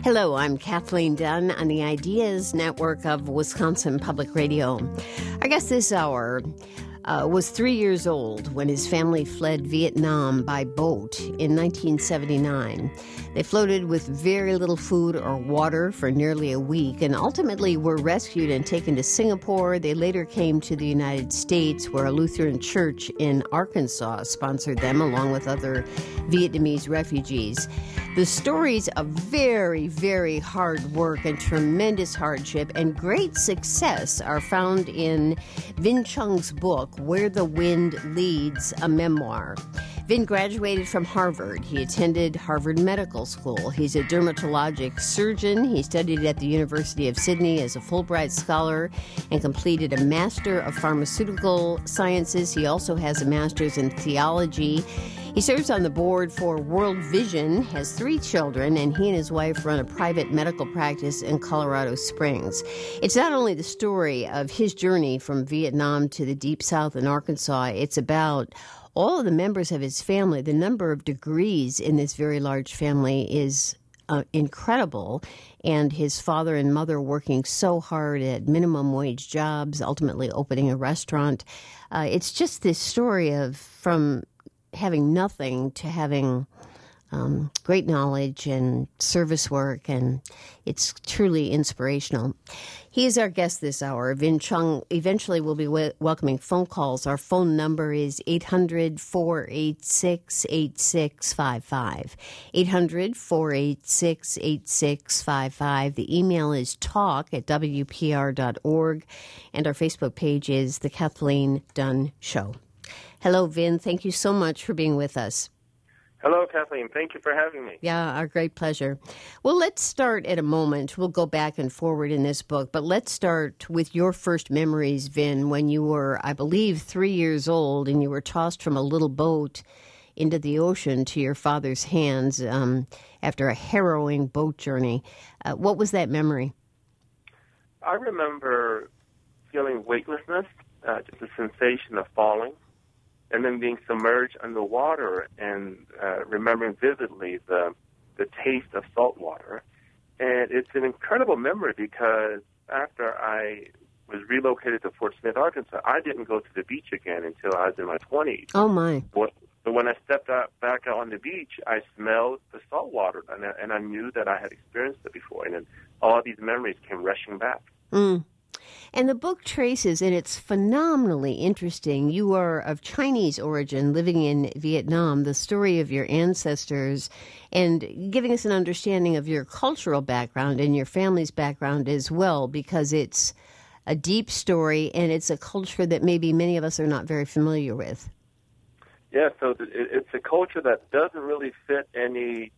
Hello, I'm Kathleen Dunn on the Ideas Network of Wisconsin Public Radio. Our guest this hour was 3 years old when his family fled Vietnam by boat in 1979. They floated with very little food or water for nearly a week and ultimately were rescued and taken to Singapore. They later came to the United States, where a Lutheran church in Arkansas sponsored them along with other Vietnamese refugees. The stories of very, very hard work and tremendous hardship and great success are found in Vinh Chung's book, Where the Wind Leads, a memoir. Vinh graduated from Harvard. He attended Harvard Medical School. He's a dermatologic surgeon. He studied at the University of Sydney as a Fulbright scholar and completed a Master of Pharmaceutical Sciences. He also has a master's in theology. He serves on the board for World Vision, has 3 children, and he and his wife run a private medical practice in Colorado Springs. It's not only the story of his journey from Vietnam to the Deep South in Arkansas, it's about all of the members of his family. The number of degrees in this very large family is incredible, and his father and mother working so hard at minimum wage jobs, ultimately opening a restaurant. It's just this story of from having nothing to having great knowledge and service work, and it's truly inspirational. He is our guest this hour. Vinh Chung eventually will be welcoming phone calls. Our phone number is 800-486-8655. 800-486-8655. The email is talk@wpr.org, and our Facebook page is The Kathleen Dunn Show. Hello, Vinh. Thank you so much for being with us. Hello, Kathleen. Thank you for having me. Yeah, our great pleasure. Well, let's start at a moment. We'll go back and forward in this book, but let's start with your first memories, Vinh, when you were, I believe, 3 years old and you were tossed from a little boat into the ocean to your father's hands after a harrowing boat journey. What was that memory? I remember feeling weightlessness, just a sensation of falling, and then being submerged underwater and remembering vividly the taste of salt water. And it's an incredible memory because after I was relocated to Fort Smith, Arkansas, I didn't go to the beach again until I was in my 20s. Oh, my. But when I stepped back out on the beach, I smelled the salt water, and I knew that I had experienced it before. And then all these memories came rushing back. Mm. And the book traces, and it's phenomenally interesting, you are of Chinese origin living in Vietnam, the story of your ancestors, and giving us an understanding of your cultural background and your family's background as well, because it's a deep story and it's a culture that maybe many of us are not very familiar with. Yeah, so it's a culture that doesn't really fit any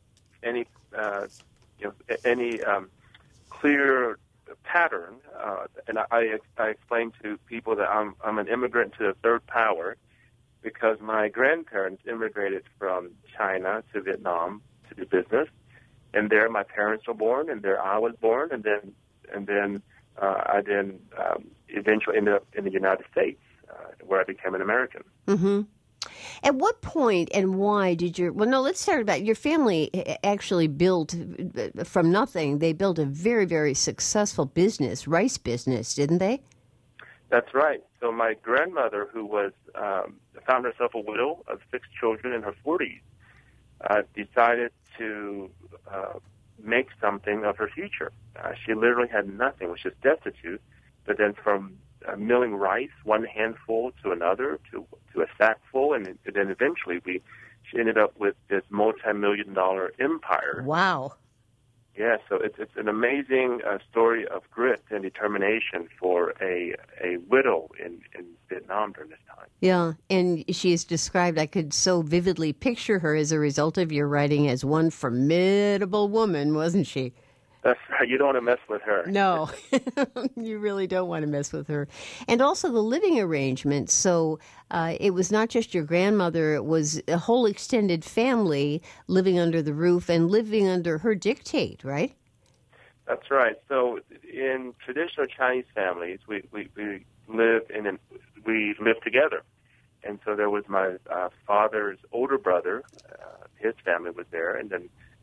clear pattern, and I explain to people that I'm an immigrant to the third power because my grandparents immigrated from China to Vietnam to do business, and there my parents were born, and there I was born, and then I eventually ended up in the United States, where I became an American. Mm-hmm. At what point and why did let's start about your family actually built from nothing. They built a very, very successful business, rice business, didn't they? That's right. So my grandmother, who was found herself a widow of 6 children in her 40s, decided to make something of her future. She literally had nothing, was just destitute, but then from milling rice, one handful to another, to a sackful, and then eventually she ended up with this multi-million-dollar empire. Wow. Yeah, so it's an amazing story of grit and determination for a widow in Vietnam during this time. Yeah, and she is described, I could so vividly picture her as a result of your writing as one formidable woman, wasn't she? That's right. You don't want to mess with her. No, you really don't want to mess with her. And also the living arrangement. So it was not just your grandmother, it was a whole extended family living under the roof and living under her dictate, right? That's right. So in traditional Chinese families, we live together. And so there was my father's older brother, his family was there, and then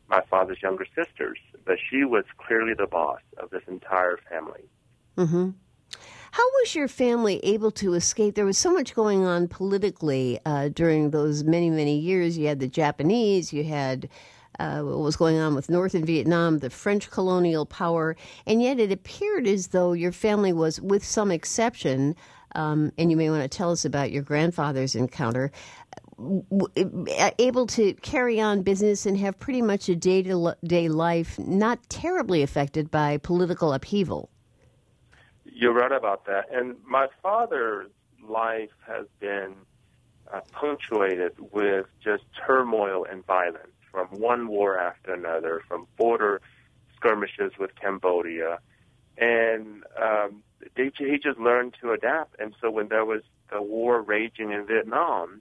my father's younger sisters, but she was clearly the boss of this entire family. Mm-hmm. How was your family able to escape? There was so much going on politically during those many, many years. You had the Japanese, you had what was going on with Northern Vietnam, the French colonial power, and yet it appeared as though your family was, with some exception, and you may want to tell us about your grandfather's encounter, able to carry on business and have pretty much a day-to-day life not terribly affected by political upheaval. You're right about that. And my father's life has been punctuated with just turmoil and violence, from one war after another, from border skirmishes with Cambodia. And he just learned to adapt. And so when there was the war raging in Vietnam,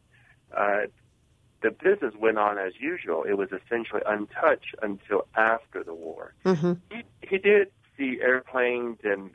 the business went on as usual. It was essentially untouched until after the war. Mm-hmm. He did see airplanes and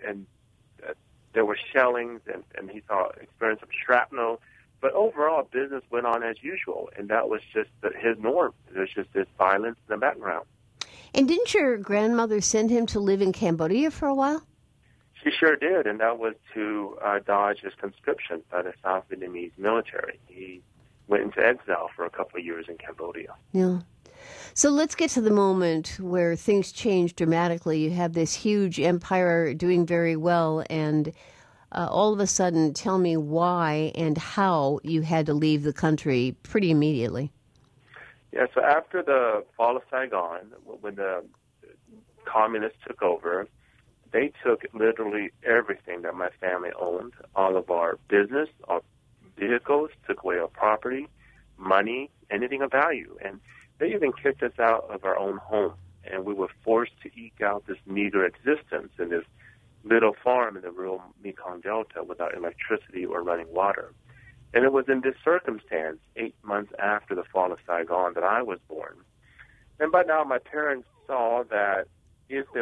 there were shellings and he saw experience of shrapnel. But overall, business went on as usual, and that was just his norm. There's just this violence in the background. And didn't your grandmother send him to live in Cambodia for a while? She sure did, and that was to dodge his conscription by the South Vietnamese military. He went into exile for a couple of years in Cambodia. Yeah. So let's get to the moment where things change dramatically. You have this huge empire doing very well, and all of a sudden, tell me why and how you had to leave the country pretty immediately. Yeah, so after the fall of Saigon, when the communists took over, they took literally everything that my family owned, all of our business, our vehicles, took away our property, money, anything of value. And they even kicked us out of our own home. And we were forced to eke out this meager existence in this little farm in the rural Mekong Delta without electricity or running water. And it was in this circumstance, 8 months after the fall of Saigon, that I was born. And by now, my parents saw that if they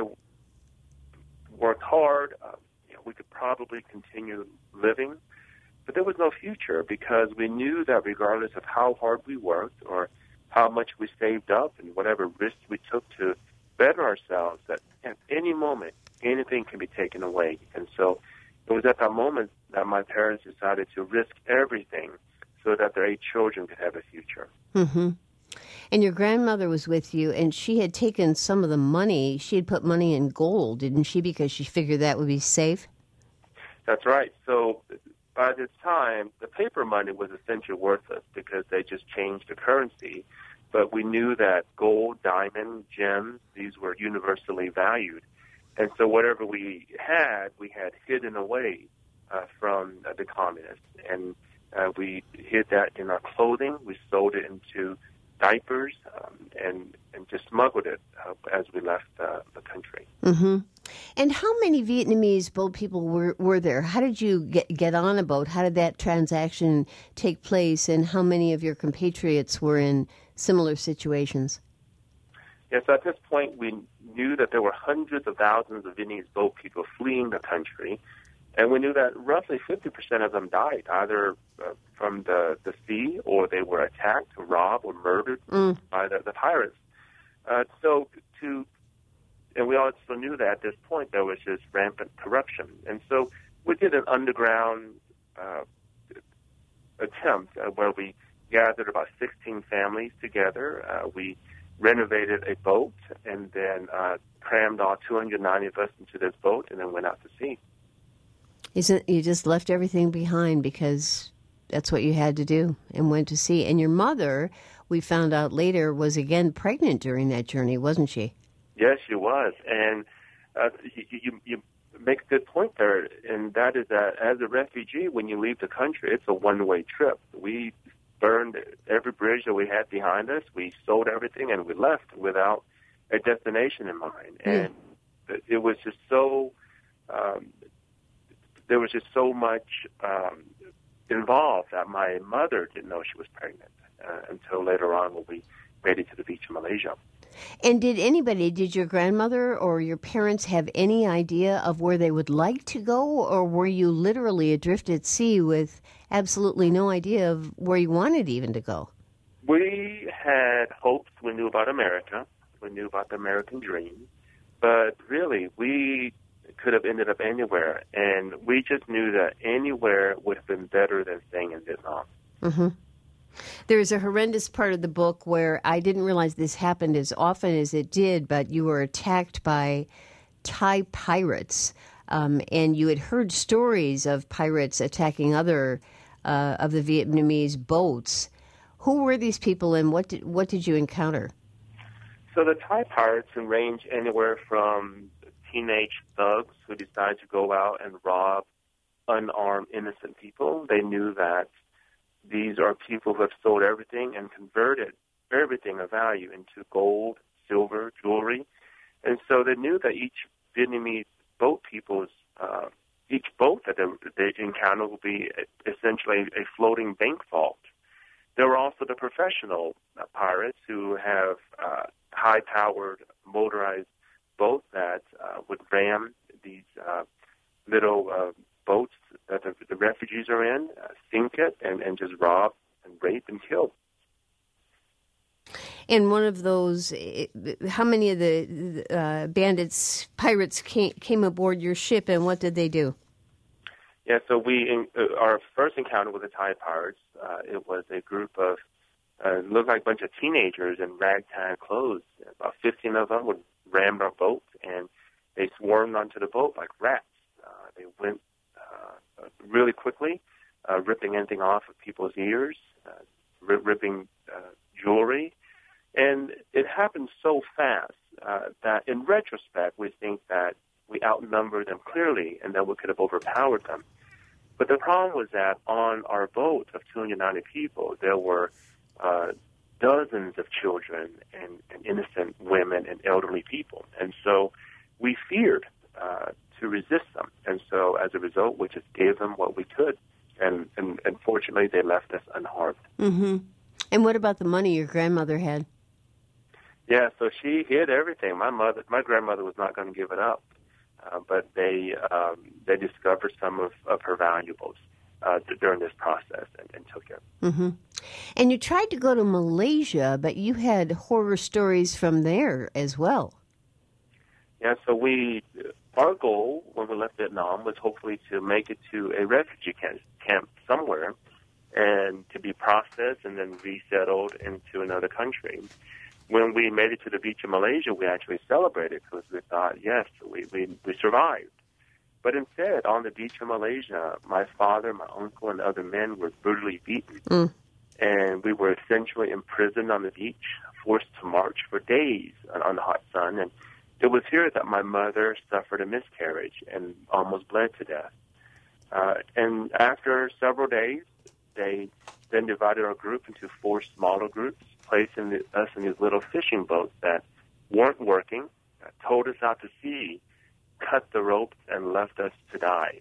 worked hard, we could probably continue living. But there was no future because we knew that regardless of how hard we worked or how much we saved up and whatever risks we took to better ourselves, that at any moment, anything can be taken away. And so it was at that moment that my parents decided to risk everything so that their 8 children could have a future. Mm-hmm. And your grandmother was with you, and she had taken some of the money. She had put money in gold, didn't she, because she figured that would be safe? That's right. So by this time, the paper money was essentially worthless because they just changed the currency. But we knew that gold, diamond, gems, these were universally valued. And so whatever we had hidden away from the communists. And we hid that in our clothing. We sold it into diapers and just smuggled it as we left the country. Mm-hmm. And how many Vietnamese boat people were there? How did you get on a boat? How did that transaction take place? And how many of your compatriots were in similar situations? Yes, at this point, we knew that there were hundreds of thousands of Vietnamese boat people fleeing the country, and we knew that roughly 50% of them died, either from the sea or they were attacked, robbed, or murdered by the pirates. And we also knew that at this point there was just rampant corruption. And so we did an underground attempt where we gathered about 16 families together. We renovated a boat and then crammed all 290 of us into this boat and then went out to sea. You just left everything behind because that's what you had to do and went to sea. And your mother, we found out later, was again pregnant during that journey, wasn't she? Yes, she was. And you make a good point there, and that is that as a refugee, when you leave the country, it's a one-way trip. We burned every bridge that we had behind us. We sold everything, and we left without a destination in mind. And it was just so there was just so much involved that my mother didn't know she was pregnant until later on when we made it to the beach in Malaysia. And did your grandmother or your parents have any idea of where they would like to go, or were you literally adrift at sea with absolutely no idea of where you wanted even to go? We had hopes. We knew about America. We knew about the American dream. But really, we could have ended up anywhere. And we just knew that anywhere would have been better than staying in Vietnam. Mm-hmm. There's a horrendous part of the book where I didn't realize this happened as often as it did, but you were attacked by Thai pirates. And you had heard stories of pirates attacking other of the Vietnamese boats. Who were these people, and what did you encounter? So the Thai pirates can range anywhere from teenage thugs who decide to go out and rob unarmed, innocent people. They knew that these are people who have sold everything and converted everything of value into gold, silver, jewelry. And so they knew that each Vietnamese boat each boat that they encounter will be essentially a floating bank vault. There were also the professional pirates who have high-powered motorized boats that would ram these little boats that the refugees are in, sink it, and just rob and rape and kill. And one of those, how many of the pirates came aboard your ship, and what did they do? Yeah, so our first encounter with the Thai pirates, it was a group of, looked like a bunch of teenagers in ragtag clothes. About 15 of them would ram our boat, and they swarmed onto the boat like rats. They went really quickly, ripping anything off of people's ears, ripping jewelry. And it happened so fast that in retrospect, we think that we outnumbered them clearly and that we could have overpowered them. But the problem was that on our boat of 290 people, there were dozens of children and innocent women and elderly people. And so we feared to resist them. And so as a result, we just gave them what we could. And fortunately, they left us unharmed. Mm-hmm. And what about the money your grandmother had? Yeah, so she hid everything. My grandmother was not going to give it up, but they discovered some of her valuables during this process and took it. Mm-hmm. And you tried to go to Malaysia, but you had horror stories from there as well. Yeah, so our goal when we left Vietnam was hopefully to make it to a refugee camp somewhere and to be processed and then resettled into another country. When we made it to the beach of Malaysia, we actually celebrated because we thought, yes, we survived. But instead, on the beach of Malaysia, my father, my uncle, and other men were brutally beaten. Mm. And we were essentially imprisoned on the beach, forced to march for days on the hot sun. And it was here that my mother suffered a miscarriage and almost bled to death. And after several days, they then divided our group into 4 smaller groups, placing us in these little fishing boats that weren't working, towed us out to sea, cut the ropes, and left us to die.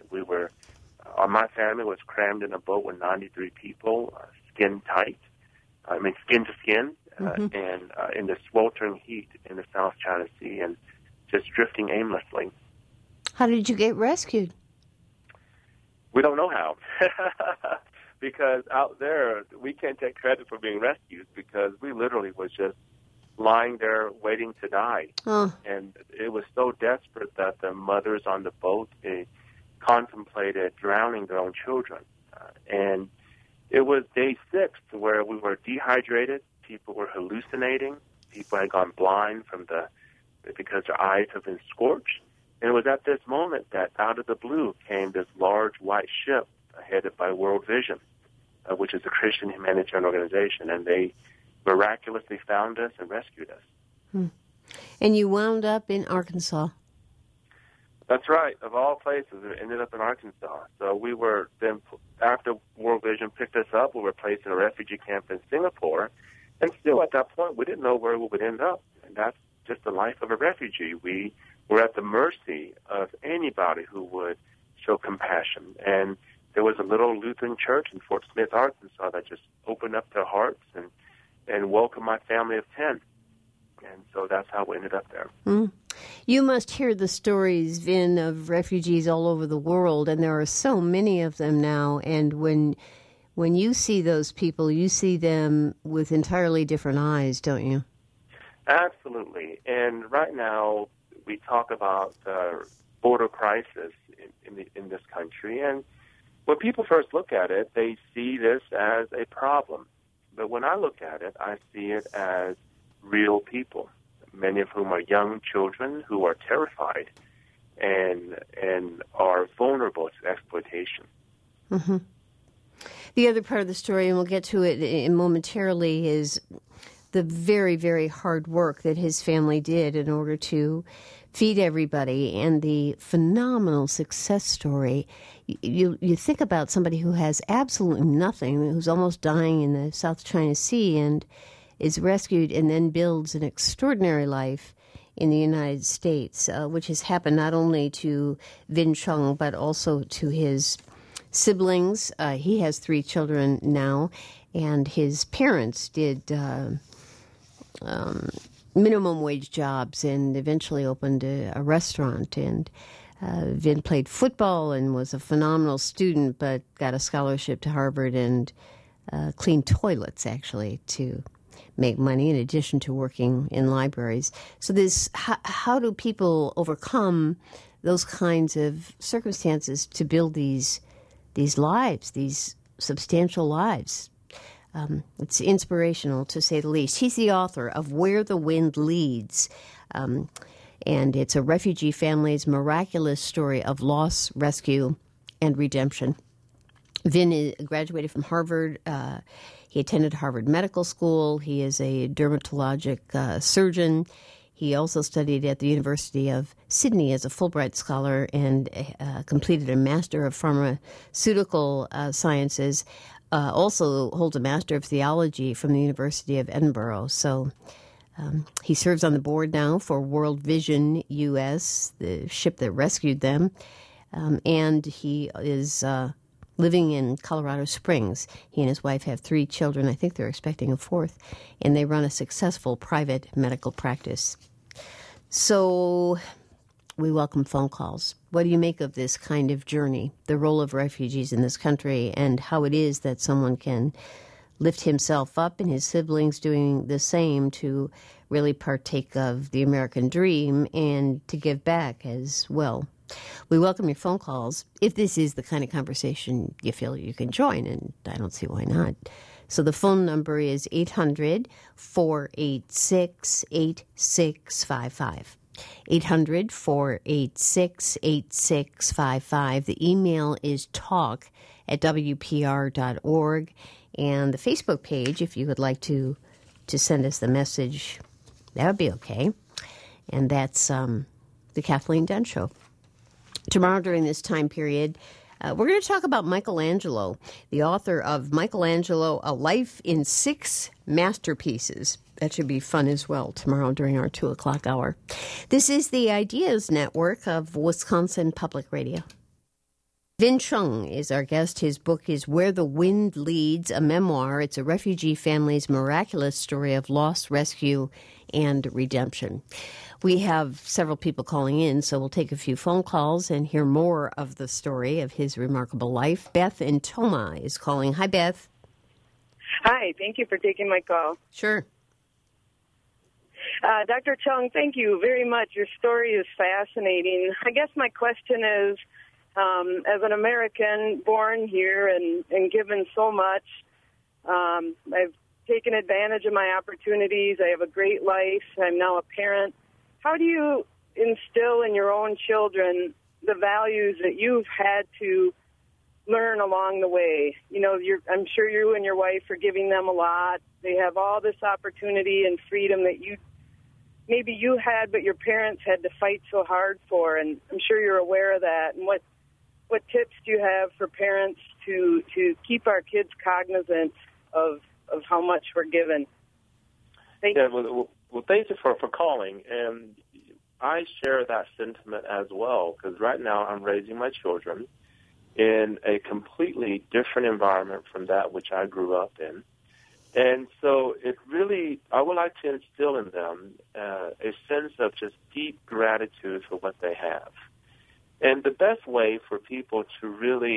My family was crammed in a boat with 93 people, skin to skin, and in the sweltering heat in the South China Sea, and just drifting aimlessly. How did you get rescued? We don't know how. Because out there, we can't take credit for being rescued because we literally was just lying there waiting to die. Oh. And it was so desperate that the mothers on the boat, they contemplated drowning their own children. And it was day 6 where we were dehydrated, people were hallucinating, people had gone blind because their eyes had been scorched. And it was at this moment that out of the blue came this large white ship headed by World Vision, which is a Christian humanitarian organization, and they miraculously found us and rescued us. Hmm. And you wound up in Arkansas. That's right. Of all places, we ended up in Arkansas. So we were then, after World Vision picked us up, we were placed in a refugee camp in Singapore, and still at that point, we didn't know where we would end up, and that's just the life of a refugee. We were at the mercy of anybody who would show compassion, and there was a little Lutheran church in Fort Smith, Arkansas, that just opened up their hearts and welcomed my family of 10. And so that's how we ended up there. Mm. You must hear the stories, Vin, of refugees all over the world, and there are so many of them now. And when When you see those people, you see them with entirely different eyes, don't you? Absolutely. And right now, we talk about border crisis in this country. And when people first look at it, they see this as a problem. But when I look at it, I see it as real people, many of whom are young children who are terrified and are vulnerable to exploitation. Mm-hmm. The other part of the story, and we'll get to it momentarily, is the very, very hard work that his family did in order to feed everybody, and the phenomenal success story. You think about somebody who has absolutely nothing, who's almost dying in the South China Sea and is rescued and then builds an extraordinary life in the United States, which has happened not only to Vin Chung but also to his siblings. He has 3 children now, and his parents did minimum wage jobs and eventually opened a restaurant. And Vin played football and was a phenomenal student, but got a scholarship to Harvard and cleaned toilets, actually, to make money in addition to working in libraries. So this, how do people overcome those kinds of circumstances to build these lives, these substantial lives? It's inspirational, to say the least. He's the author of Where the Wind Leads, and it's a refugee family's miraculous story of loss, rescue, and redemption. Vin graduated from Harvard. He attended Harvard Medical School. He is a dermatologic surgeon. He also studied at the University of Sydney as a Fulbright scholar and completed a Master of Pharmaceutical Sciences. Also holds a Master of Theology from the University of Edinburgh. So he serves on the board now for World Vision US, the ship that rescued them. And he is living in Colorado Springs. He and his wife have 3 children. I think they're expecting a 4th. And they run a successful private medical practice. So we welcome phone calls. What do you make of this kind of journey, the role of refugees in this country, and how it is that someone can lift himself up and his siblings doing the same to really partake of the American dream and to give back as well? We welcome your phone calls if this is the kind of conversation you feel you can join, and I don't see why not. So the phone number is 800-486-8655. 800-486-8655. The email is talk@wpr.org. And the Facebook page, if you would like to send us the message, that would be okay. And that's The Kathleen Dunn Show. Tomorrow during this time period, we're going to talk about Michelangelo, the author of Michelangelo, A Life in 6 Masterpieces. That should be fun as well tomorrow during our 2 o'clock hour. This is the Ideas Network of Wisconsin Public Radio. Vin Chung is our guest. His book is Where the Wind Leads, a memoir. It's a refugee family's miraculous story of loss, rescue, and redemption. We have several people calling in, so we'll take a few phone calls and hear more of the story of his remarkable life. Beth in Toma is calling. Hi, Beth. Hi, thank you for taking my call. Sure. Dr. Chung, thank you very much. Your story is fascinating. I guess my question is, as an American born here and given so much, I've taken advantage of my opportunities. I have a great life. I'm now a parent. How do you instill in your own children the values that you've had to learn along the way? You know, I'm sure you and your wife are giving them a lot. They have all this opportunity and freedom that maybe you had, but your parents had to fight so hard for, and I'm sure you're aware of that. And what tips do you have for parents to keep our kids cognizant of how much we're given? Thank you. Well, thank you for calling. And I share that sentiment as well, because right now I'm raising my children in a completely different environment from that which I grew up in. And so I would like to instill in them a sense of just deep gratitude for what they have. And the best way for people to really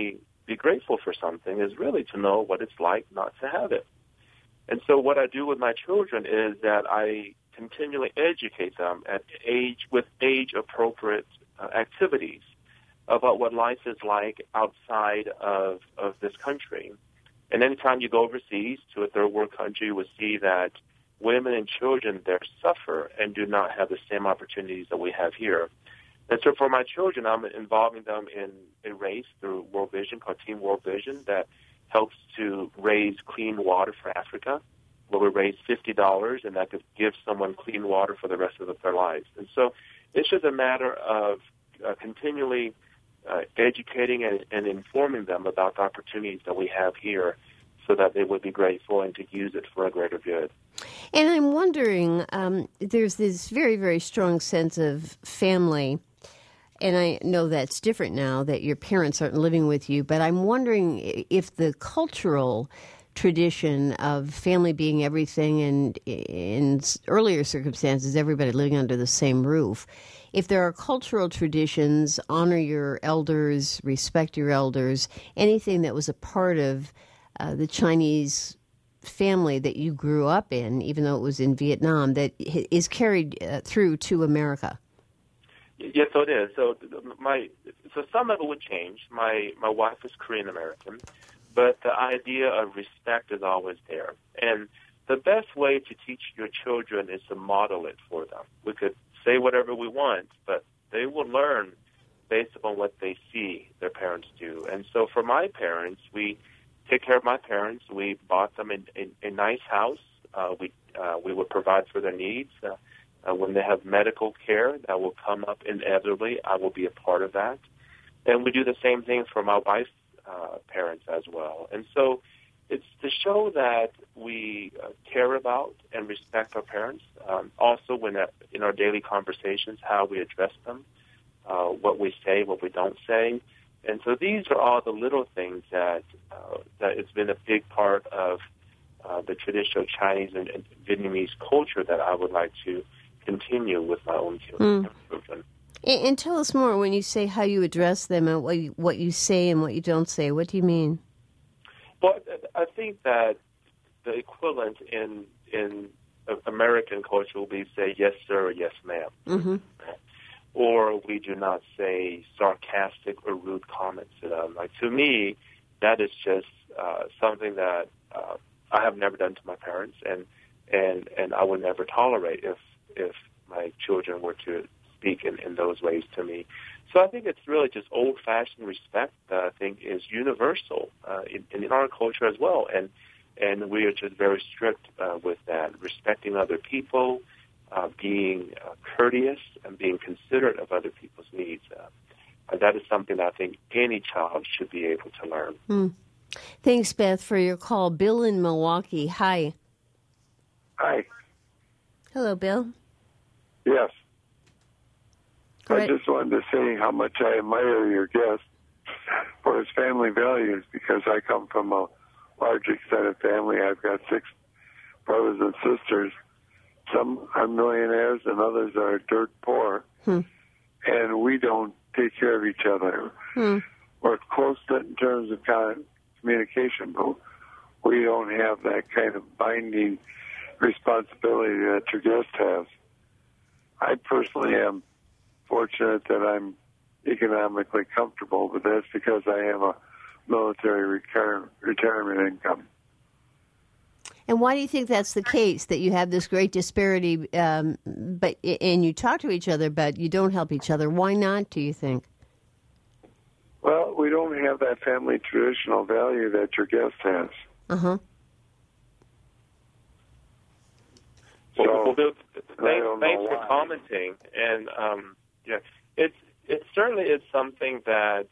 be grateful for something is really to know what it's like not to have it. And so what I do with my children is that I continually educate them with age-appropriate activities about what life is like outside of this country. And anytime you go overseas to a third world country, you will see that women and children there suffer and do not have the same opportunities that we have here. And so for my children, I'm involving them in a race through World Vision called Team World Vision that helps to raise clean water for Africa, where we raise $50, and that could give someone clean water for the rest of their lives. And so it's just a matter of continually educating and informing them about the opportunities that we have here so that they would be grateful and to use it for a greater good. And I'm wondering, there's this very, very strong sense of family, and I know that's different now that your parents aren't living with you, but I'm wondering if the cultural tradition of family being everything and in earlier circumstances, everybody living under the same roof, if there are cultural traditions, honor your elders, respect your elders, anything that was a part of the Chinese family that you grew up in, even though it was in Vietnam, that is carried through to America. Yes, so it is. So some of it would change. My wife is Korean American, but the idea of respect is always there. And the best way to teach your children is to model it for them. We could say whatever we want, but they will learn based upon what they see their parents do. And so for my parents, we take care of my parents. We bought them a nice house. We would provide for their needs. When they have medical care, that will come up inevitably. I will be a part of that. And we do the same thing for my wife's parents as well. And so it's to show that we care about and respect our parents. Also, when in our daily conversations, how we address them, what we say, what we don't say. And so these are all the little things that it's been a big part of the traditional Chinese and Vietnamese culture that I would like to continue with my own children. And tell us more when you say how you address them and what you say and what you don't say. What do you mean? Well, I think that the equivalent in American culture will be say yes, sir, or yes, ma'am. Mm-hmm. Or we do not say sarcastic or rude comments to them. Like, to me, that is just something that I have never done to my parents, and I would never tolerate if my children were to speak in those ways to me. So I think it's really just old-fashioned respect that I think is universal in our culture as well, and we are just very strict with that, respecting other people, being courteous, and being considerate of other people's needs. That is something that I think any child should be able to learn. Thanks, Beth, for your call. Bill in Milwaukee. Hi. Hi. Hello, Bill. Yes. Go ahead. I just wanted to say how much I admire your guest for his family values, because I come from a large extended family. I've got 6 brothers and sisters. Some are millionaires and others are dirt poor. And we don't take care of each other. We're close in terms of communication, but we don't have that kind of binding responsibility that your guest has. I personally am fortunate that I'm economically comfortable, but that's because I have a military retirement income. And why do you think that's the case, that you have this great disparity, but you talk to each other, but you don't help each other? Why not, do you think? Well, we don't have that family traditional value that your guest has. Uh-huh. Well, Bill, thanks for commenting. And, it certainly is something that,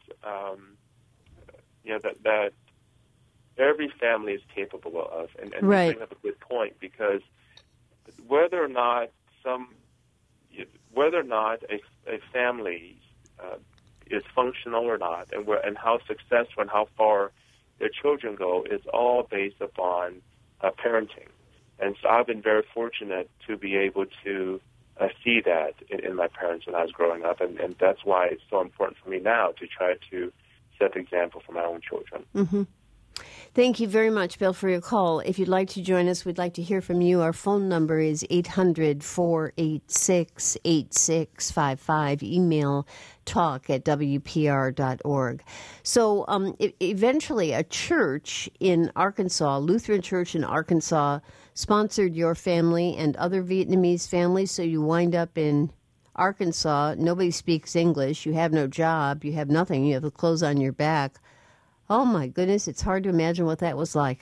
that every family is capable of. And right. You bring up a good point, because whether or not a family is functional or not, and how successful and how far their children go, is all based upon parenting. And so I've been very fortunate to be able to see that in my parents when I was growing up, and that's why it's so important for me now to try to set the example for my own children. Mm-hmm. Thank you very much, Bill, for your call. If you'd like to join us, we'd like to hear from you. Our phone number is 800-486-8655. Email talk@wpr.org. So eventually a church in Arkansas, Lutheran Church in Arkansas, sponsored your family and other Vietnamese families, so you wind up in Arkansas. Nobody speaks English. You have no job. You have nothing. You have the clothes on your back. Oh, my goodness, it's hard to imagine what that was like.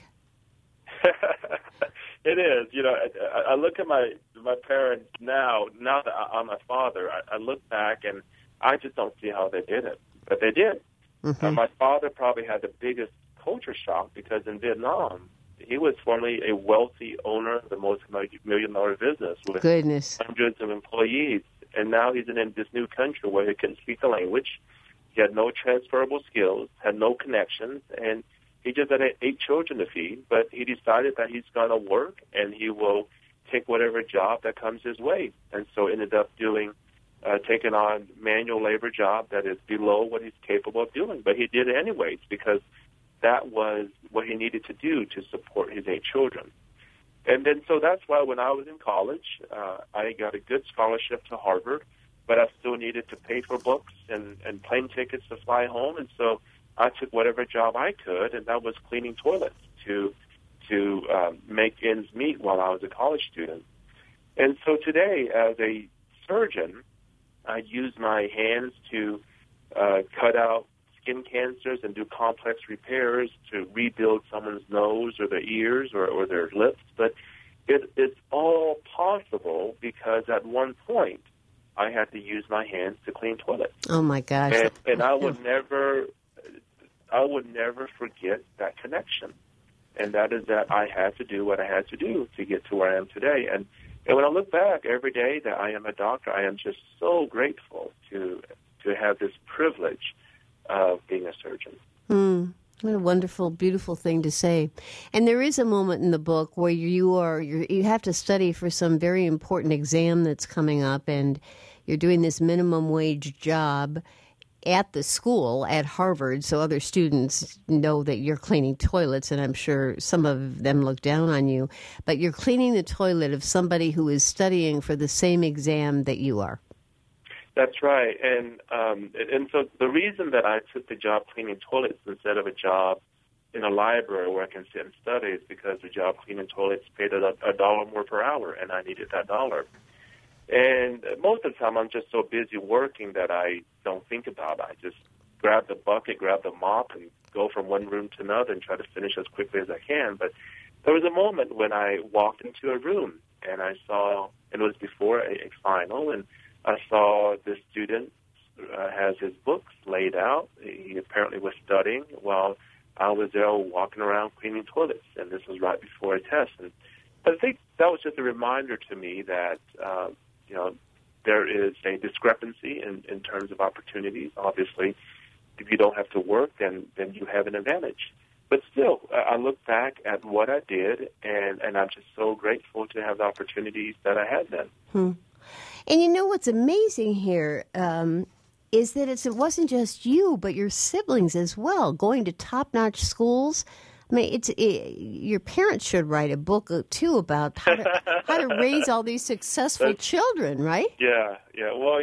It is. You know, I look at my parents now that I'm a father, I look back and I just don't see how they did it. But they did. Mm-hmm. My father probably had the biggest culture shock because in Vietnam, he was formerly a wealthy owner of the multi-million-dollar business with hundreds of employees. And now he's in this new country where he couldn't speak the language. He had no transferable skills, had no connections, and he just had 8 children to feed. But he decided that he's going to work and he will take whatever job that comes his way. And so ended up taking on manual labor job that is below what he's capable of doing. But he did it anyways because that was what he needed to do to support his 8 children. And then so that's why when I was in college, I got a good scholarship to Harvard, but I still needed to pay for books and plane tickets to fly home. And so I took whatever job I could, and that was cleaning toilets to make ends meet while I was a college student. And so today, as a surgeon, I use my hands to cut out skin cancers and do complex repairs to rebuild someone's nose or their ears or their lips. But it's all possible because at one point, I had to use my hands to clean toilets. Oh my gosh! And I would never forget that connection. And that is that I had to do what I had to do to get to where I am today. And when I look back every day that I am a doctor, I am just so grateful to have this privilege of being a surgeon. What a wonderful, beautiful thing to say. And there is a moment in the book where you have to study for some very important exam that's coming up, and you're doing this minimum wage job at the school at Harvard, so other students know that you're cleaning toilets, and I'm sure some of them look down on you. But you're cleaning the toilet of somebody who is studying for the same exam that you are. That's right, and so the reason that I took the job cleaning toilets instead of a job in a library where I can sit and study is because the job cleaning toilets paid $1 more per hour, and I needed that dollar. And most of the time, I'm just so busy working that I don't think about it. I just grab the bucket, grab the mop, and go from one room to another and try to finish as quickly as I can. But there was a moment when I walked into a room, and I saw, and it was before a final, and I saw this student has his books laid out. He apparently was studying while I was there walking around cleaning toilets, and this was right before a test. And I think that was just a reminder to me that, there is a discrepancy in terms of opportunities. Obviously, if you don't have to work, then you have an advantage. But still, I look back at what I did, and I'm just so grateful to have the opportunities that I had then. And you know what's amazing here is that it wasn't just you, but your siblings as well, going to top-notch schools. I mean, your parents should write a book, too, about how to raise all these successful children, right? Yeah. Well,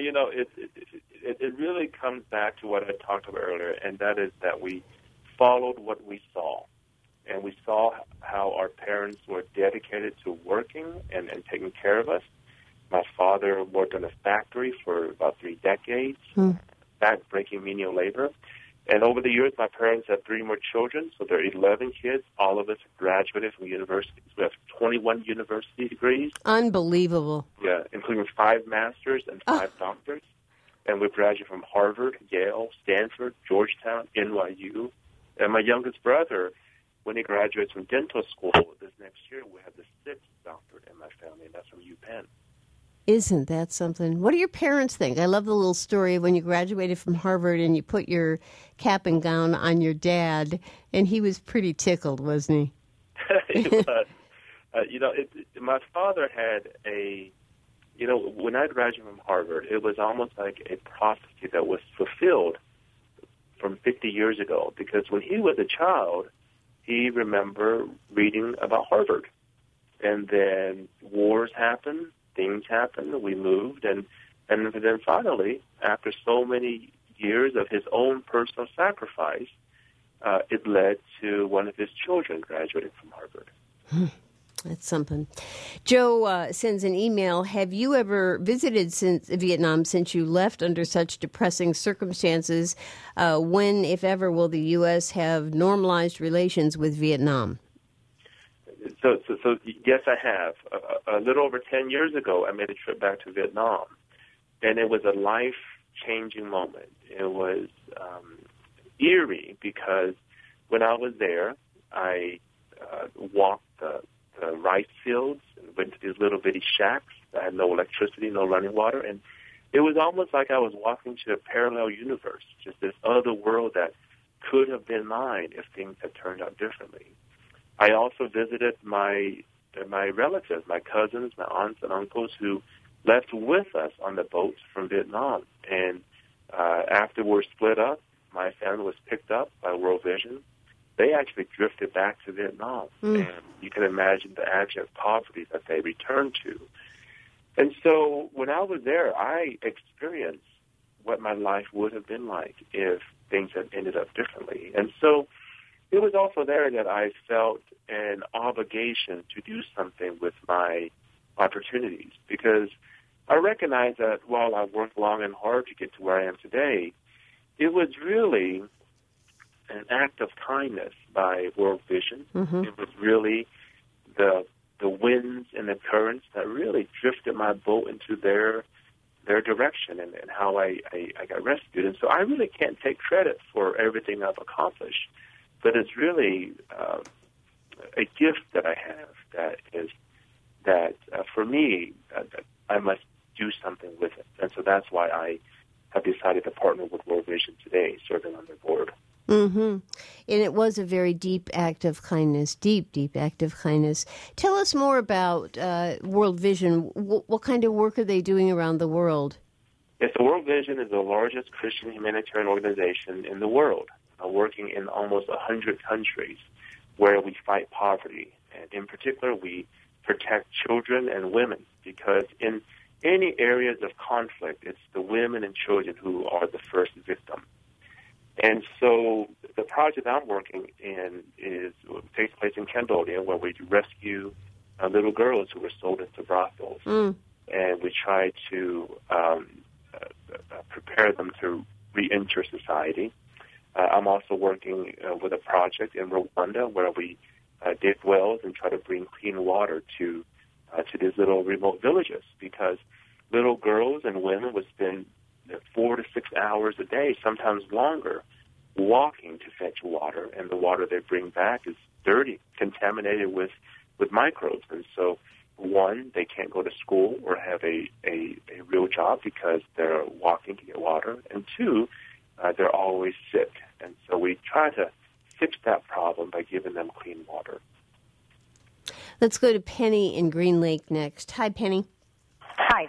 it really comes back to what I talked about earlier, and that is that we followed what we saw. And we saw how our parents were dedicated to working and taking care of us. My father worked in a factory for about 3 decades, back-breaking menial labor. And over the years, my parents had 3 more children, so there are 11 kids. All of us graduated from universities. We have 21 university degrees. Unbelievable. Yeah, including 5 masters and 5 doctors. And we graduated from Harvard, Yale, Stanford, Georgetown, NYU. And my youngest brother, when he graduates from dental school this next year, we have the 6th doctorate in my family, and that's from UPenn. Isn't that something? What do your parents think? I love the little story of when you graduated from Harvard and you put your cap and gown on your dad, and he was pretty tickled, wasn't he? He was. My father had when I graduated from Harvard, it was almost like a prophecy that was fulfilled from 50 years ago, because when he was a child, he remembered reading about Harvard. And then wars happened, things happened, we moved, and then finally, after so many years of his own personal sacrifice, it led to one of his children graduating from Harvard. That's something. Joe sends an email. Have you ever visited Vietnam since you left under such depressing circumstances? When, if ever, will the U.S. have normalized relations with Vietnam? So yes, I have. A little over 10 years ago, I made a trip back to Vietnam, and it was a life-changing moment. It was eerie because when I was there, I walked the rice fields and went to these little bitty shacks that had no electricity, no running water, and it was almost like I was walking to a parallel universe, just this other world that could have been mine if things had turned out differently. I also visited my relatives, my cousins, my aunts and uncles who left with us on the boats from Vietnam. And after we were split up, my family was picked up by World Vision. They actually drifted back to Vietnam. And you can imagine the abject poverty that they returned to. And so when I was there, I experienced what my life would have been like if things had ended up differently. And so it was also there that I felt an obligation to do something with my opportunities, because I recognized that while I worked long and hard to get to where I am today, it was really an act of kindness by World Vision. It was really the winds and the currents that really drifted my boat into their direction and how I got rescued. And so I really can't take credit for everything I've accomplished, but it's really a gift that I have that for me, I must do something with it. And so that's why I have decided to partner with World Vision today, serving on their board. And it was a very deep act of kindness, deep act of kindness. Tell us more about World Vision. What kind of work are they doing around the world? Yes, the World Vision is the largest Christian humanitarian organization in the world, working in almost 100 countries where we fight poverty. And in particular, we protect children and women, because in any areas of conflict, it's the women and children who are the first victim. And so the project I'm working in takes place in Cambodia, where we rescue little girls who were sold into brothels. And we try to prepare them to re-enter society. I'm also working with a project in Rwanda where we dig wells and try to bring clean water to these little remote villages, because little girls and women would spend 4 to 6 hours a day, sometimes longer, walking to fetch water, and the water they bring back is dirty, contaminated with microbes. And so, one, they can't go to school or have a real job because they're walking to get water, and two, they're always sick. And so we try to fix that problem by giving them clean water. Let's go to Penny in Green Lake next. Hi, Penny. Hi.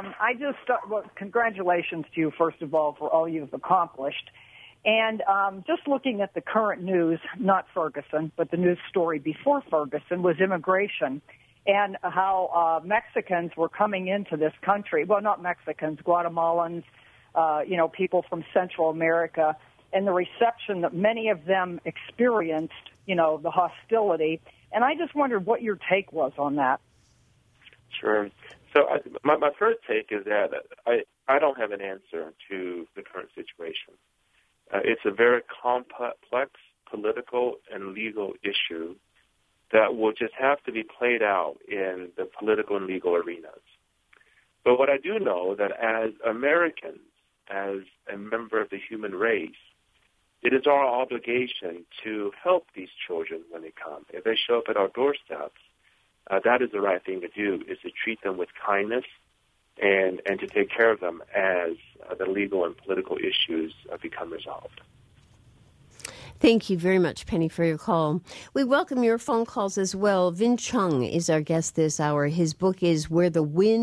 Congratulations to you, first of all, for all you've accomplished. And just looking at the current news, not Ferguson, but the news story before Ferguson was immigration, and how Mexicans were coming into this country. Well, not Mexicans, Guatemalans, people from Central America, and the reception that many of them experienced, the hostility. And I just wondered what your take was on that. Sure. So my first take is that I don't have an answer to the current situation. It's a very complex political and legal issue that will just have to be played out in the political and legal arenas. But what I do know that as Americans, as a member of the human race, it is our obligation to help these children when they come. If they show up at our doorsteps, that is the right thing to do, is to treat them with kindness and to take care of them as the legal and political issues become resolved. Thank you very much, Penny, for your call. We welcome your phone calls as well. Vin Chung is our guest this hour. His book is Where the Wind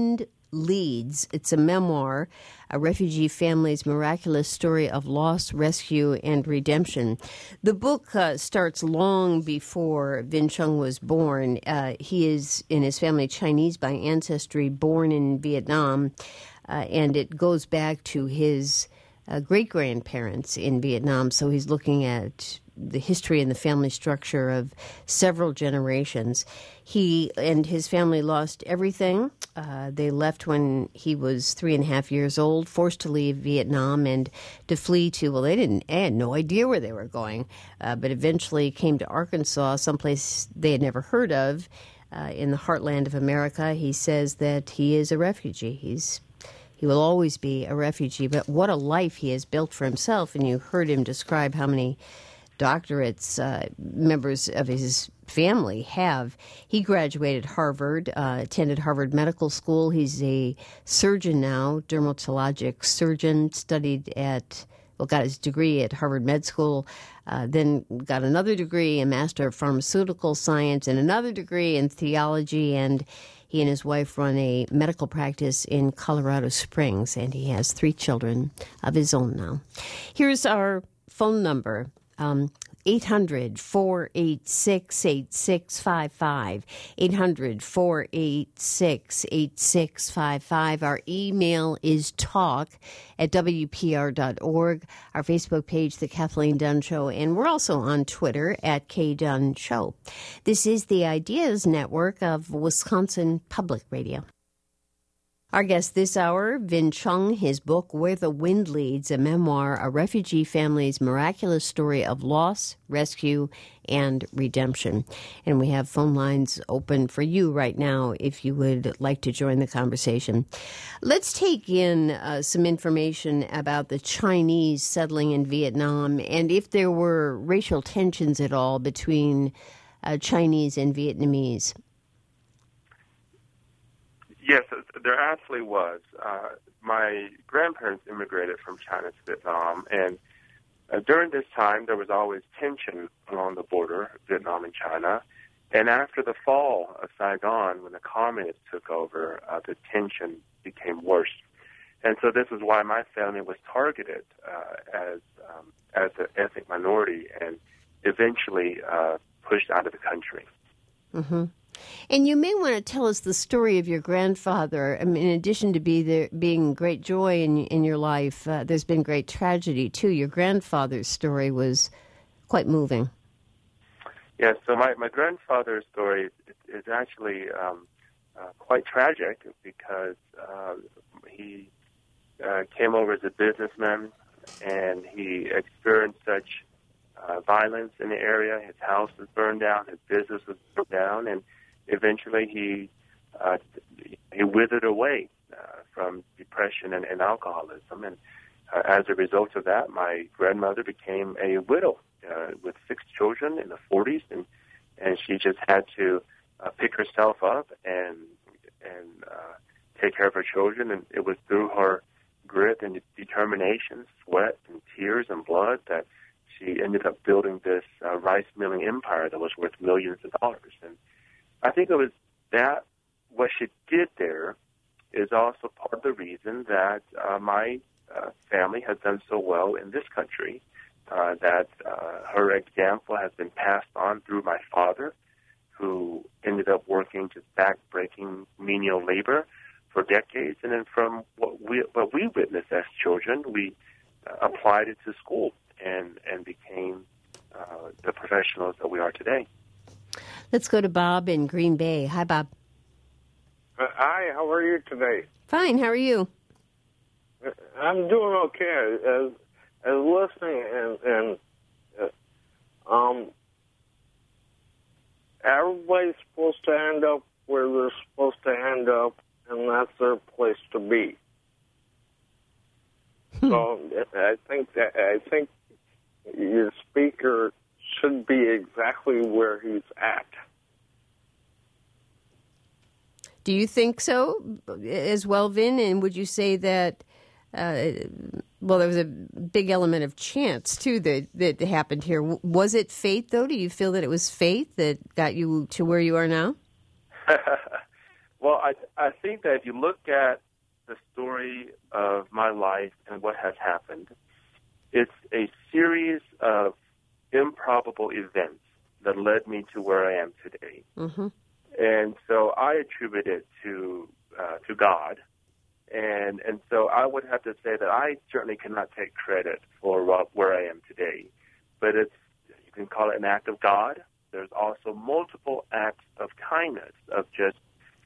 Leads. It's a memoir, a refugee family's miraculous story of loss, rescue, and redemption. The book starts long before Vinh Chung was born. He is, in his family, Chinese by ancestry, born in Vietnam, and it goes back to his great-grandparents in Vietnam. So he's looking at the history and the family structure of several generations. He and his family lost everything. They left when he was 3.5 years old, forced to leave Vietnam and to flee to, well, they had no idea where they were going, but eventually came to Arkansas, someplace they had never heard of, in the heartland of America. He says that he is a refugee. He will always be a refugee, but what a life he has built for himself. And you heard him describe how many doctorates members of his family have. He graduated Harvard, attended Harvard Medical School. He's a surgeon now, dermatologic surgeon, got his degree at Harvard Med School, then got another degree, a Master of Pharmaceutical Science, and another degree in theology, and he and his wife run a medical practice in Colorado Springs, and he has 3 children of his own now. Here's our phone number, 800-486-8655, 800-486-8655. Our email is talk@wpr.org. Our Facebook page, The Kathleen Dunn Show, and we're also on Twitter @KDunn This is the Ideas Network of Wisconsin Public Radio. Our guest this hour, Vinh Chung, his book, Where the Wind Leads, a memoir, a refugee family's miraculous story of loss, rescue, and redemption. And we have phone lines open for you right now if you would like to join the conversation. Let's take in some information about the Chinese settling in Vietnam and if there were racial tensions at all between Chinese and Vietnamese. Yes, there actually was. My grandparents immigrated from China to Vietnam, and during this time, there was always tension along the border, Vietnam and China. And after the fall of Saigon, when the communists took over, the tension became worse. And so this is why my family was targeted as an ethnic minority and eventually pushed out of the country. Mm-hmm. And you may want to tell us the story of your grandfather. I mean, in addition to being great joy in your life, there's been great tragedy, too. Your grandfather's story was quite moving. Yes, so my grandfather's story is actually quite tragic because he came over as a businessman and he experienced such violence in the area. His house was burned down, his business was burned down, and eventually he withered away from depression and alcoholism. And as a result of that, my grandmother became a widow with 6 children in the 40s, and she just had to pick herself up and take care of her children. And it was through her grit and determination, sweat and tears and blood that she ended up building this rice milling empire that was worth millions of dollars. And I think it was that what she did there is also part of the reason that my family has done so well in this country, that her example has been passed on through my father, who ended up working just back-breaking menial labor for decades. And then from what we witnessed as children, we applied it to school and became the professionals that we are today. Let's go to Bob in Green Bay. Hi, Bob. Hi, how are you today? Fine, how are you? I'm doing okay. As listening and everybody's supposed to end up where they're supposed to end up, and that's their place to be. So I think your speaker should be exactly where he's at. Do you think so as well, Vin? And would you say that, there was a big element of chance, too, that happened here. Was it fate, though? Do you feel that it was fate that got you to where you are now? Well, I think that if you look at the story of my life and what has happened, it's a series of improbable events that led me to where I am today. Mm-hmm. And so I attribute it to God. And so I would have to say that I certainly cannot take credit for where I am today. But you can call it an act of God. There's also multiple acts of kindness of just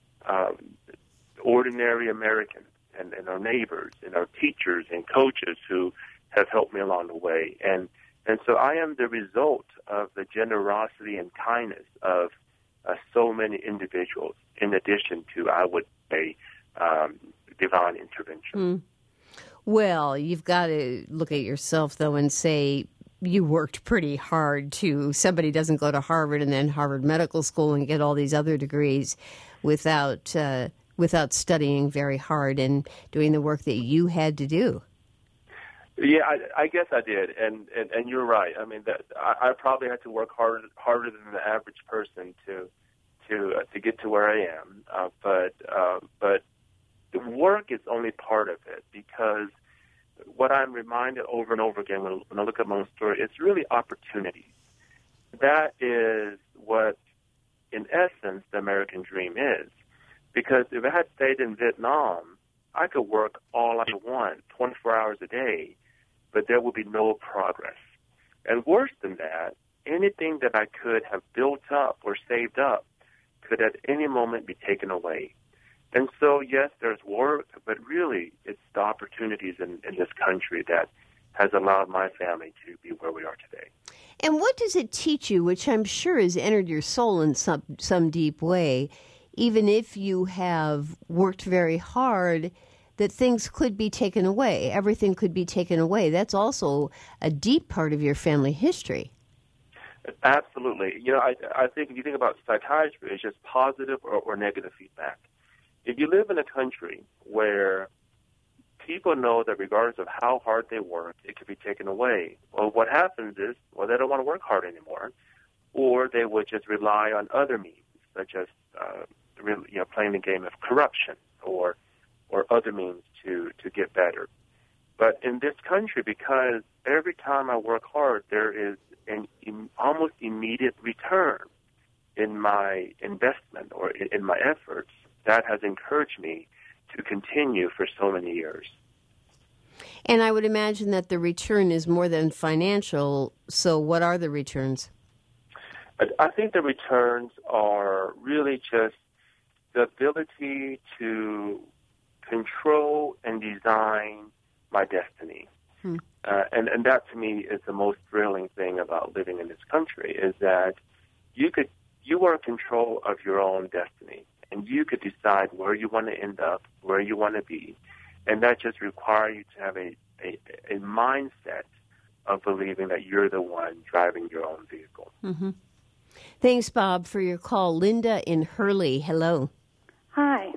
ordinary Americans and our neighbors and our teachers and coaches who have helped me along the way. And so I am the result of the generosity and kindness of so many individuals, in addition to, I would say, divine intervention. Mm. Well, you've got to look at yourself, though, and say you worked pretty hard, too. Somebody doesn't go to Harvard and then Harvard Medical School and get all these other degrees without studying very hard and doing the work that you had to do. Yeah, I guess I did, and you're right. I mean, that I probably had to work harder than the average person to get to where I am. But the work is only part of it, because what I'm reminded over and over again when I look at my own story, it's really opportunities. That is what, in essence, the American dream is. Because if I had stayed in Vietnam, I could work all I want, 24 hours a day, but there would be no progress. And worse than that, anything that I could have built up or saved up could at any moment be taken away. And so, yes, there's work, but really it's the opportunities in this country that has allowed my family to be where we are today. And what does it teach you, which I'm sure has entered your soul in some deep way, even if you have worked very hard, that things could be taken away, everything could be taken away? That's also a deep part of your family history. Absolutely. You know, I think if you think about psychiatry, it's just positive or negative feedback. If you live in a country where people know that regardless of how hard they work, it could be taken away, well, what happens is, well, they don't want to work hard anymore, or they would just rely on other means, such as playing the game of corruption or other means to get better. But in this country, because every time I work hard, there is an almost immediate return in my investment or in my efforts, that has encouraged me to continue for so many years. And I would imagine that the return is more than financial. So what are the returns? I think the returns are really just the ability to control and design my destiny. And that, to me, is the most thrilling thing about living in this country, is that you are in control of your own destiny, and you could decide where you want to end up, where you want to be, and that just requires you to have a mindset of believing that you're the one driving your own vehicle. Mm-hmm. Thanks, Bob, for your call. Linda in Hurley, hello. Hi.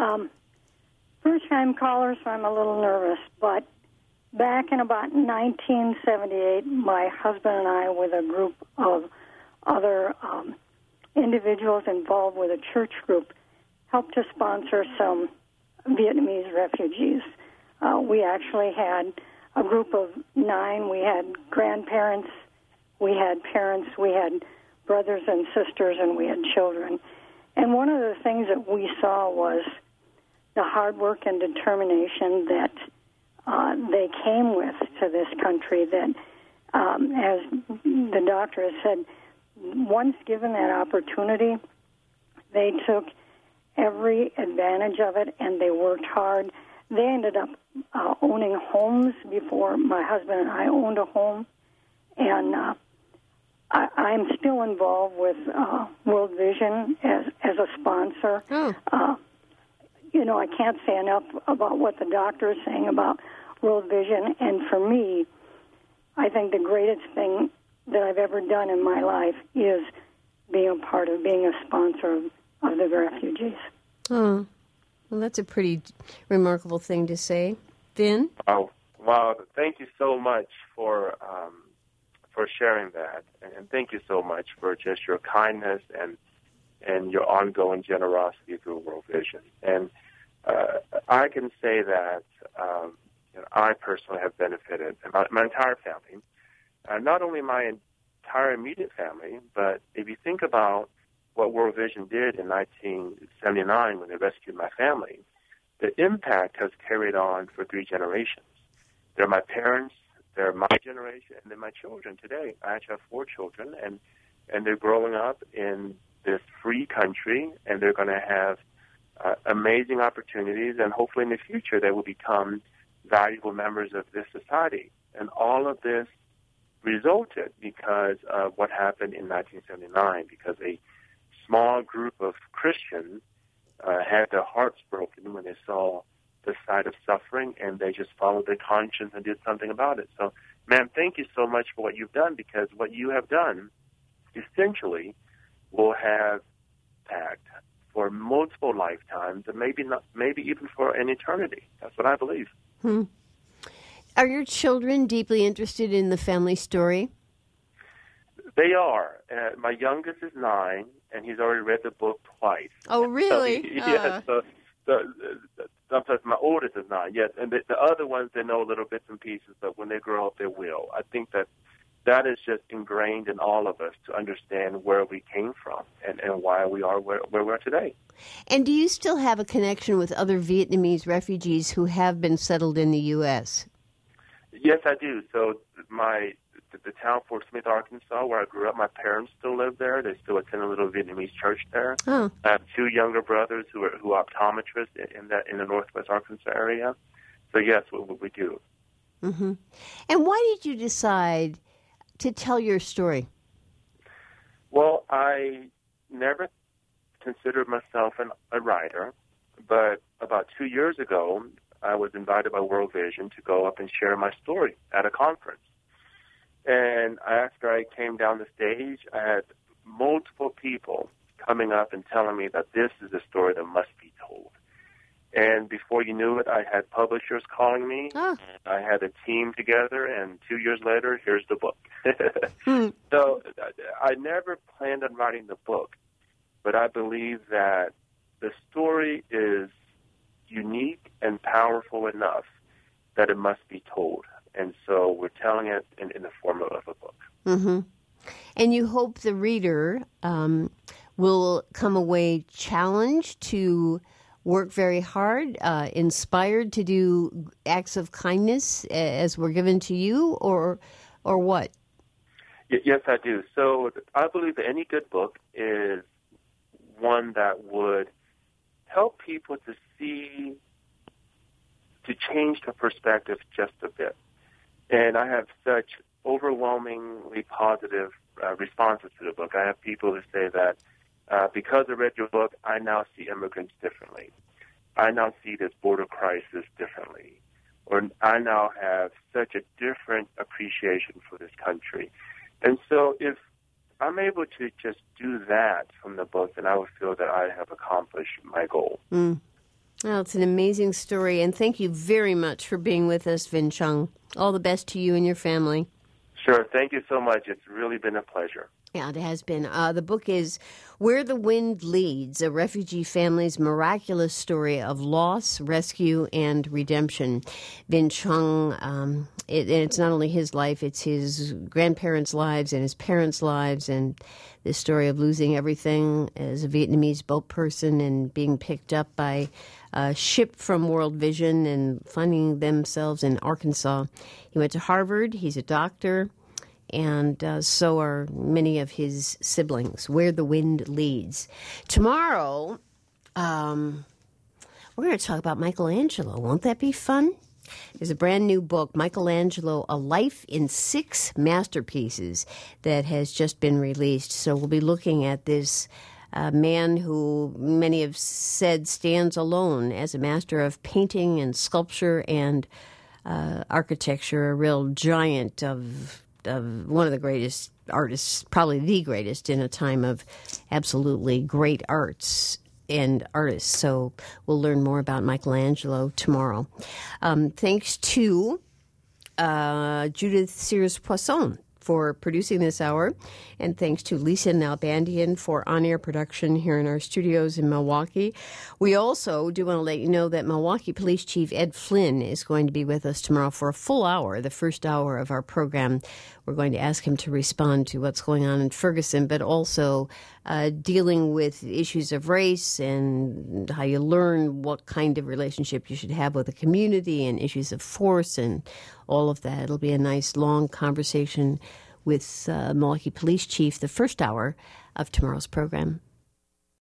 First-time caller, so I'm a little nervous, but back in about 1978, my husband and I, with a group of other individuals involved with a church group, helped to sponsor some Vietnamese refugees. We actually had a group of 9. We had grandparents, we had parents, we had brothers and sisters, and we had children. And one of the things that we saw was the hard work and determination that they came with to this country, that, as the doctor has said, once given that opportunity, they took every advantage of it, and they worked hard. They ended up owning homes before my husband and I owned a home, and I'm still involved with World Vision as a sponsor. I can't say enough about what the doctor is saying about World Vision, and for me, I think the greatest thing that I've ever done in my life is being a part of being a sponsor of the refugees. Oh, well, that's a pretty remarkable thing to say. Vin? Oh, wow. Thank you so much for sharing that. And thank you so much for just your kindness and and your ongoing generosity through World Vision. And I can say that I personally have benefited, and my entire family, not only my entire immediate family, but if you think about what World Vision did in 1979 when they rescued my family, the impact has carried on for 3 generations. They're my parents, they're my generation, and then my children today. I actually have 4 children, and they're growing up in this free country, and they're going to have amazing opportunities, and hopefully in the future they will become valuable members of this society. And all of this resulted because of what happened in 1979, because a small group of Christians had their hearts broken when they saw the sight of suffering, and they just followed their conscience and did something about it. So, ma'am, thank you so much for what you've done, because what you have done essentially will have impact for multiple lifetimes, and maybe even for an eternity. That's what I believe. Are your children deeply interested in the family story? They are. My youngest is 9, and he's already read the book twice. Oh, really? Yes. Sometimes my oldest is 9, yes. And the other ones, they know little bits and pieces, but when they grow up, they will. I think that is just ingrained in all of us to understand where we came from and why we are where we are today. And do you still have a connection with other Vietnamese refugees who have been settled in the U.S.? Yes, I do. So the town Fort Smith, Arkansas, where I grew up, my parents still live there. They still attend a little Vietnamese church there. Oh. I have 2 younger brothers who are optometrists in the Northwest Arkansas area. So yes, we do. Mm-hmm. And why did you decide to tell your story? Well, I never considered myself a writer, but about 2 years ago, I was invited by World Vision to go up and share my story at a conference. And after I came down the stage, I had multiple people coming up and telling me that this is a story that must be told. And before you knew it, I had publishers calling me. Oh. I had a team together, and 2 years later, here's the book. So I never planned on writing the book, but I believe that the story is unique and powerful enough that it must be told. And so we're telling it in the form of a book. Mm-hmm. And you hope the reader will come away challenged to work very hard, inspired to do acts of kindness as were given to you, or what? Yes, I do. So I believe that any good book is one that would help people to change their perspective just a bit. And I have such overwhelmingly positive responses to the book. I have people who say that because I read your book, I now see immigrants differently. I now see this border crisis differently. Or I now have such a different appreciation for this country. And so if I'm able to just do that from the book, then I would feel that I have accomplished my goal. Well, it's an amazing story, and thank you very much for being with us, Vinh Chung. All the best to you and your family. Sure. Thank you so much. It's really been a pleasure. Yeah, it has been. The book is Where the Wind Leads, a refugee family's miraculous story of loss, rescue, and redemption. Vinh Chung, it's not only his life, it's his grandparents' lives and his parents' lives, and this story of losing everything as a Vietnamese boat person and being picked up by a ship from World Vision and finding themselves in Arkansas. He went to Harvard. He's a doctor. And so are many of his siblings. Where the Wind Leads. Tomorrow, we're going to talk about Michelangelo. Won't that be fun? There's a brand new book, Michelangelo, A Life in 6 Masterpieces, that has just been released. So we'll be looking at this man who many have said stands alone as a master of painting and sculpture and architecture, a real giant of one of the greatest artists, probably the greatest in a time of absolutely great arts and artists. So we'll learn more about Michelangelo tomorrow. Thanks to Judith Sears Poisson for producing this hour, and thanks to Lisa Nalbandian for on-air production here in our studios in Milwaukee. We also do want to let you know that Milwaukee Police Chief Ed Flynn is going to be with us tomorrow for a full hour, the first hour of our program. We're going to ask him to respond to what's going on in Ferguson, but also dealing with issues of race and how you learn what kind of relationship you should have with the community and issues of force and all of that. It'll be a nice, long conversation with Milwaukee Police Chief, the first hour of tomorrow's program.